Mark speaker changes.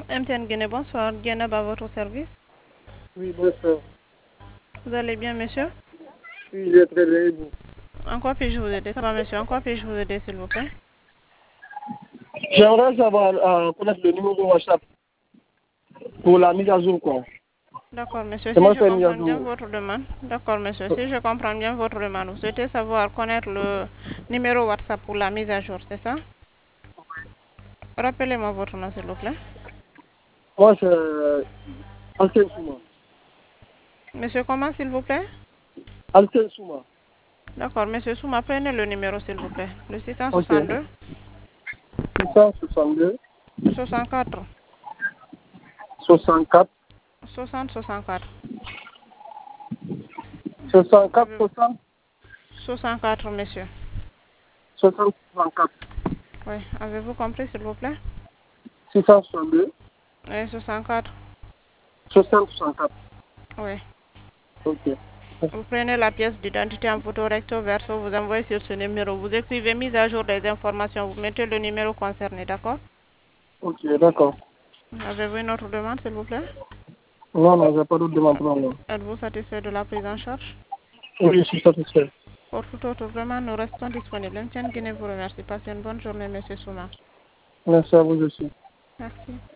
Speaker 1: MTN Guinée, bonsoir. Diana à votre service.
Speaker 2: Oui, bonsoir.
Speaker 1: Vous allez bien, monsieur?
Speaker 2: Oui, je vais très bien. Et vous?
Speaker 1: En quoi puis-je vous aider? Ça va, monsieur? En quoi puis-je vous aider, s'il vous plaît?
Speaker 2: J'aimerais savoir, connaître le numéro WhatsApp pour la mise à jour, quoi.
Speaker 1: D'accord, monsieur. Si
Speaker 2: J'aimerais
Speaker 1: je
Speaker 2: faire une mise à
Speaker 1: comprends bien
Speaker 2: jour.
Speaker 1: votre demande. D'accord, monsieur. Si je comprends bien votre demande, vous souhaitez savoir connaître le numéro WhatsApp pour la mise à jour, c'est ça? Rappelez-moi votre nom, s'il vous plaît.
Speaker 2: Moi, c'est Alken Souma.
Speaker 1: Monsieur, comment, s'il vous plaît?
Speaker 2: Alken Souma.
Speaker 1: D'accord, monsieur Souma, prenez le numéro, s'il vous plaît. Le
Speaker 2: Ok.
Speaker 1: 662
Speaker 2: 662
Speaker 1: 64
Speaker 2: 64
Speaker 1: 60 64.
Speaker 2: 64
Speaker 1: Avez-
Speaker 2: 60
Speaker 1: 64, monsieur.
Speaker 2: 60 64
Speaker 1: Oui, avez-vous compris, s'il vous plaît?
Speaker 2: 662
Speaker 1: Oui, 64.
Speaker 2: 60 64.
Speaker 1: Oui.
Speaker 2: Ok.
Speaker 1: Vous prenez la pièce d'identité en photo recto verso, vous envoyez sur ce numéro. Vous écrivez mise à jour des informations, vous mettez le numéro concerné, d'accord?
Speaker 2: Ok, d'accord.
Speaker 1: Avez-vous une autre demande, s'il vous plaît?
Speaker 2: Non, non, j'ai pas d'autre demande pour moi.
Speaker 1: Êtes-vous satisfait de la prise en charge?
Speaker 2: Oui, je suis satisfait.
Speaker 1: Pour tout autre, vraiment, nous restons disponibles. MTN Guinée vous remercie. Passez une bonne journée, monsieur Souma.
Speaker 2: Merci à vous aussi.
Speaker 1: Merci.